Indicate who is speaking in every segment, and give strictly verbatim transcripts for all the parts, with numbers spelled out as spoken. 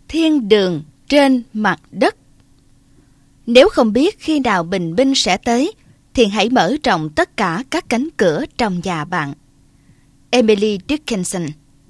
Speaker 1: thiên đường trên mặt đất. Nếu không biết khi nào bình minh sẽ tới, thì hãy mở rộng tất cả các cánh cửa trong nhà bạn. Emily Dickinson.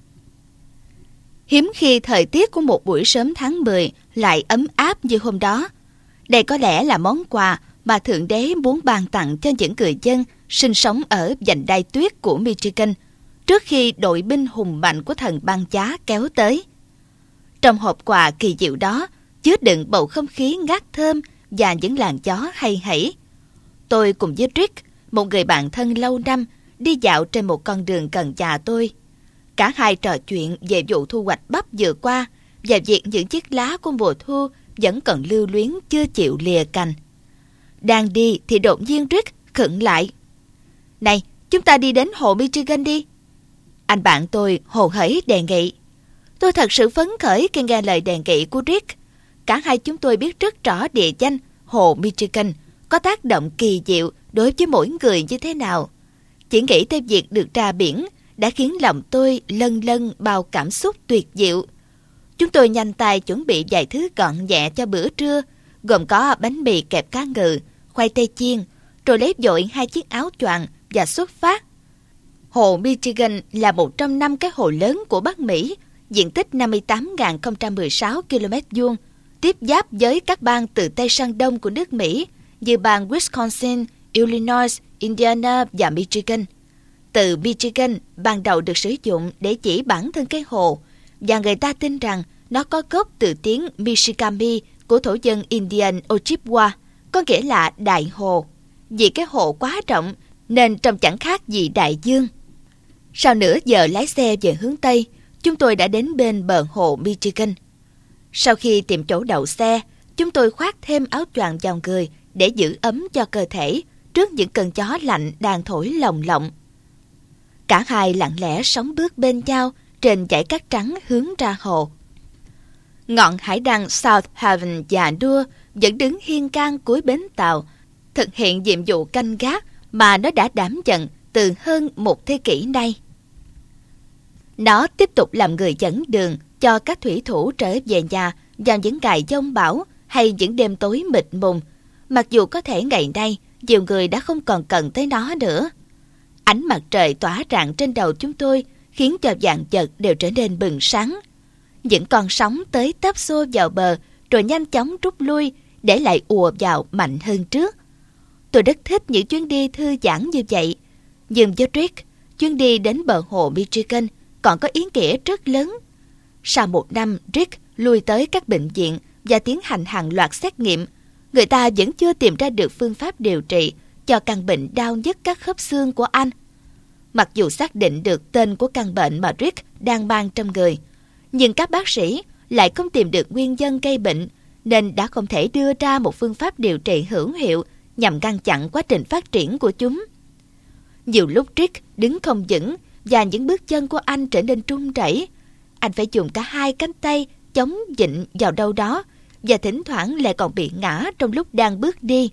Speaker 1: Hiếm khi thời tiết của một buổi sớm tháng mười lại ấm áp như hôm đó. Đây có lẽ là món quà mà Thượng Đế muốn ban tặng cho những người dân sinh sống ở vành đai tuyết của Michigan trước khi đội binh hùng mạnh của thần băng giá kéo tới. Trong hộp quà kỳ diệu đó chứa đựng bầu không khí ngát thơm và những làn gió hay hẩy. Tôi cùng với Rick, một người bạn thân lâu năm, đi dạo trên một con đường gần nhà tôi. Cả hai trò chuyện về vụ thu hoạch bắp vừa qua và việc những chiếc lá của mùa thu vẫn còn lưu luyến chưa chịu lìa cành. Đang đi thì đột nhiên Rick khựng lại. Này, chúng ta đi đến hồ Michigan đi. Anh bạn tôi hồ hởi đề nghị. Tôi thật sự phấn khởi khi nghe lời đề nghị của Rick. Cả hai chúng tôi biết rất rõ địa danh hồ Michigan có tác động kỳ diệu đối với mỗi người như thế nào. Chỉ nghĩ tới việc được ra biển đã khiến lòng tôi lân lân bao cảm xúc tuyệt diệu. Chúng tôi nhanh tay chuẩn bị vài thứ gọn nhẹ cho bữa trưa, gồm có bánh mì kẹp cá ngừ, khoai tây chiên, rồi lấy vội hai chiếc áo choàng và xuất phát. Hồ Michigan là một trong năm cái hồ lớn của Bắc Mỹ, diện tích năm mươi tám nghìn không trăm mười sáu ki lô mét vuông, tiếp giáp với các bang từ Tây sang Đông của nước Mỹ như bang Wisconsin, Illinois, Indiana và Michigan. Từ Michigan ban đầu được sử dụng để chỉ bản thân cái hồ, và người ta tin rằng nó có gốc từ tiếng Michigami của thổ dân Indian Ojibwa, có nghĩa là đại hồ. Vì cái hồ quá rộng nên trông chẳng khác gì đại dương. Sau nửa giờ lái xe về hướng Tây, chúng tôi đã đến bên bờ hồ Michigan. Sau khi tìm chỗ đậu xe, chúng tôi khoác thêm áo choàng vào người để giữ ấm cho cơ thể trước những cơn gió lạnh đang thổi lồng lộng. Cả hai lặng lẽ sóng bước bên nhau trên dãy cát trắng hướng ra hồ. Ngọn hải đăng South Haven già nua vẫn đứng hiên ngang cuối bến tàu, thực hiện nhiệm vụ canh gác mà nó đã đảm nhận từ hơn một thế kỷ nay. Nó tiếp tục làm người dẫn đường cho các thủy thủ trở về nhà vào những ngày giông bão hay những đêm tối mịt mùng, mặc dù có thể ngày nay nhiều người đã không còn cần tới nó nữa. Ánh mặt trời tỏa rạng trên đầu chúng tôi khiến cho vạn vật đều trở nên bừng sáng. Những con sóng tới tấp xô vào bờ rồi nhanh chóng rút lui để lại ùa vào mạnh hơn trước. Tôi rất thích những chuyến đi thư giãn như vậy. Nhưng với Rick, chuyến đi đến bờ hồ Michigan còn có ý nghĩa rất lớn. Sau một năm Rick lui tới các bệnh viện và tiến hành hàng loạt xét nghiệm, người ta vẫn chưa tìm ra được phương pháp điều trị cho căn bệnh đau nhức các khớp xương của anh. Mặc dù xác định được tên của căn bệnh mà Rick đang mang trong người, nhưng các bác sĩ lại không tìm được nguyên nhân gây bệnh, nên đã không thể đưa ra một phương pháp điều trị hữu hiệu nhằm ngăn chặn quá trình phát triển của chúng. Nhiều lúc Rick đứng không vững và những bước chân của anh trở nên run rẩy. Anh phải dùng cả hai cánh tay chống vịn vào đâu đó và thỉnh thoảng lại còn bị ngã trong lúc đang bước đi.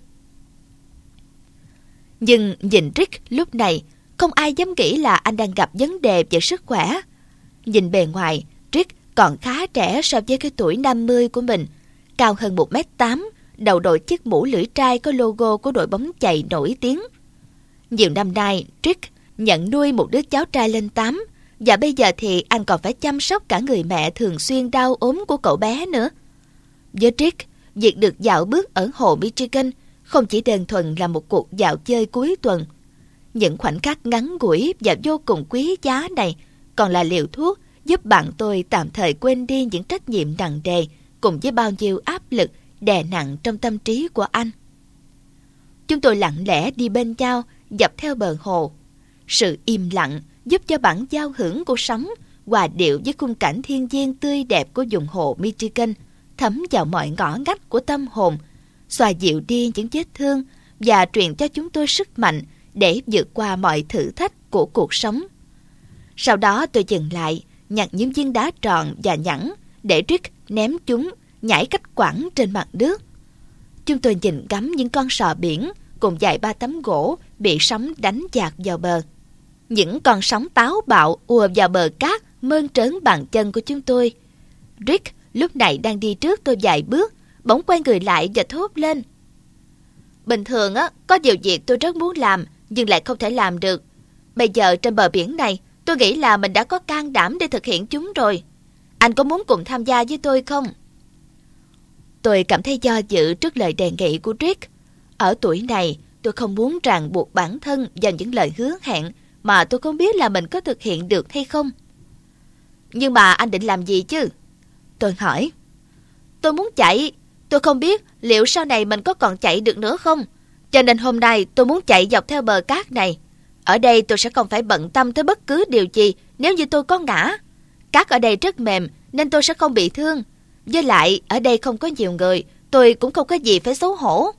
Speaker 1: Nhưng nhìn Rick lúc này, không ai dám nghĩ là anh đang gặp vấn đề về sức khỏe. Nhìn bề ngoài, Rick còn khá trẻ so với cái tuổi năm mươi của mình, cao hơn một mét tám, đầu đội chiếc mũ lưỡi trai có logo của đội bóng chày nổi tiếng. Nhiều năm nay, Rick nhận nuôi một đứa cháu trai lên tám, và bây giờ thì anh còn phải chăm sóc cả người mẹ thường xuyên đau ốm của cậu bé nữa. Với Rick, việc được dạo bước ở hồ Michigan không chỉ đơn thuần là một cuộc dạo chơi cuối tuần. Những khoảnh khắc ngắn ngủi và vô cùng quý giá này còn là liều thuốc giúp bạn tôi tạm thời quên đi những trách nhiệm nặng nề cùng với bao nhiêu áp lực đè nặng trong tâm trí của anh. Chúng tôi lặng lẽ đi bên nhau dọc theo bờ hồ. Sự im lặng giúp cho bản giao hưởng của sóng hòa điệu với khung cảnh thiên nhiên tươi đẹp của vùng hồ Michigan thấm vào mọi ngõ ngách của tâm hồn, xoa dịu đi những vết thương và truyền cho chúng tôi sức mạnh để vượt qua mọi thử thách của cuộc sống. Sau đó tôi dừng lại, nhặt những viên đá tròn và nhẵn để Rick ném chúng nhảy cách quãng trên mặt nước. Chúng tôi nhìn ngắm những con sò biển cùng vài ba tấm gỗ bị sóng đánh dạt vào bờ. Những con sóng táo bạo ùa vào bờ cát mơn trớn bàn chân của chúng tôi. Rick lúc này đang đi trước tôi vài bước, bỗng quay người lại và thốt lên. Bình thường á, có nhiều việc tôi rất muốn làm, nhưng lại không thể làm được. Bây giờ trên bờ biển này, tôi nghĩ là mình đã có can đảm để thực hiện chúng rồi. Anh có muốn cùng tham gia với tôi không? Tôi cảm thấy do dự trước lời đề nghị của Rick. Ở tuổi này, tôi không muốn ràng buộc bản thân vào những lời hứa hẹn mà tôi không biết là mình có thực hiện được hay không. Nhưng mà anh định làm gì chứ? Tôi hỏi. Tôi muốn chạy. Tôi không biết liệu sau này mình có còn chạy được nữa không. Cho nên hôm nay tôi muốn chạy dọc theo bờ cát này. Ở đây tôi sẽ không phải bận tâm tới bất cứ điều gì nếu như tôi có ngã. Cát ở đây rất mềm nên tôi sẽ không bị thương. Với lại ở đây không có nhiều người, tôi cũng không có gì phải xấu hổ.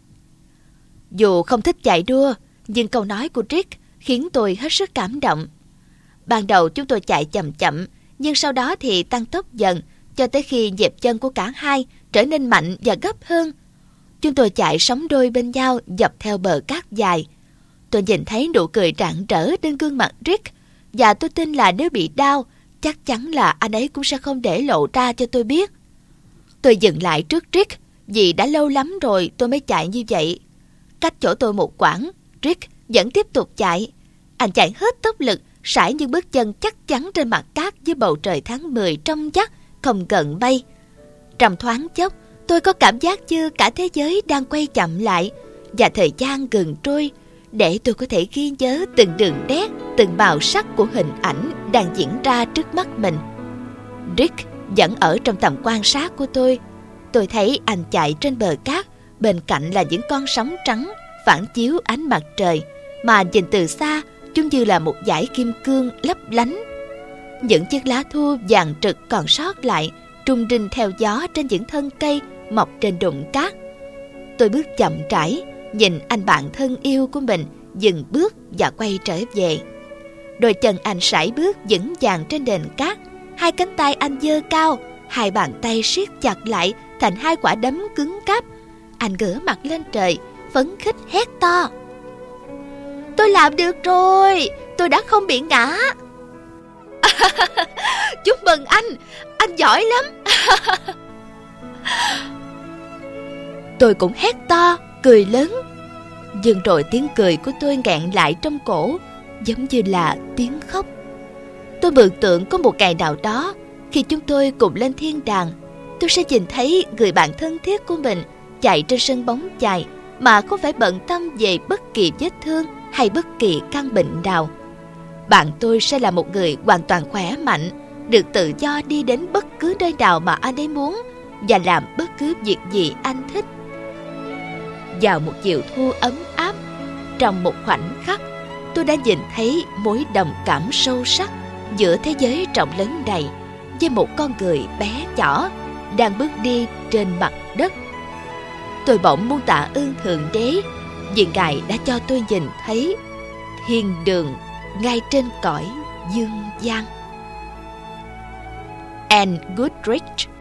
Speaker 1: Dù không thích chạy đua, nhưng câu nói của Rick khiến tôi hết sức cảm động. Ban đầu chúng tôi chạy chậm chậm, nhưng sau đó thì tăng tốc dần, cho tới khi nhịp chân của cả hai trở nên mạnh và gấp hơn. Chúng tôi chạy sóng đôi bên nhau dọc theo bờ cát dài. Tôi nhìn thấy nụ cười rạng rỡ trên gương mặt Rick, và tôi tin là nếu bị đau, chắc chắn là anh ấy cũng sẽ không để lộ ra cho tôi biết. Tôi dừng lại trước Rick, vì đã lâu lắm rồi tôi mới chạy như vậy. Cách chỗ tôi một quãng, Rick vẫn tiếp tục chạy. Anh chạy hết tốc lực, sải những bước chân chắc chắn trên mặt cát với bầu trời tháng mười trong vắt, không gần bay. Trong thoáng chốc, tôi có cảm giác như cả thế giới đang quay chậm lại, và thời gian ngừng trôi, để tôi có thể ghi nhớ từng đường nét, từng màu sắc của hình ảnh đang diễn ra trước mắt mình. Rick vẫn ở trong tầm quan sát của tôi. Tôi thấy anh chạy trên bờ cát, bên cạnh là những con sóng trắng phản chiếu ánh mặt trời, mà nhìn từ xa chúng như là một dải kim cương lấp lánh. Những chiếc lá thu vàng rực còn sót lại rung rinh theo gió trên những thân cây mọc trên đụng cát. Tôi bước chậm rãi, nhìn anh bạn thân yêu của mình dừng bước và quay trở về. Đôi chân anh sải bước vững vàng trên nền cát, hai cánh tay anh giơ cao, hai bàn tay siết chặt lại thành hai quả đấm cứng cáp. Anh ngửa mặt lên trời, phấn khích hét to. Tôi làm được rồi, tôi đã không bị ngã. Chúc mừng anh, anh giỏi lắm. Tôi cũng hét to, cười lớn. Nhưng rồi tiếng cười của tôi nghẹn lại trong cổ, giống như là tiếng khóc. Tôi mường tượng có một ngày nào đó, khi chúng tôi cùng lên thiên đàng, tôi sẽ nhìn thấy người bạn thân thiết của mình chạy trên sân bóng chày mà không phải bận tâm về bất kỳ vết thương hay bất kỳ căn bệnh nào. Bạn tôi sẽ là một người hoàn toàn khỏe mạnh, được tự do đi đến bất cứ nơi nào mà anh ấy muốn và làm bất cứ việc gì anh thích. Vào một chiều thu ấm áp, trong một khoảnh khắc, tôi đã nhìn thấy mối đồng cảm sâu sắc giữa thế giới rộng lớn này với một con người bé nhỏ đang bước đi trên mặt đất. Tôi bỗng muốn tạ ơn Thượng Đế vì Ngài đã cho tôi nhìn thấy thiên đường ngay trên cõi dương gian. Anne Goodrich.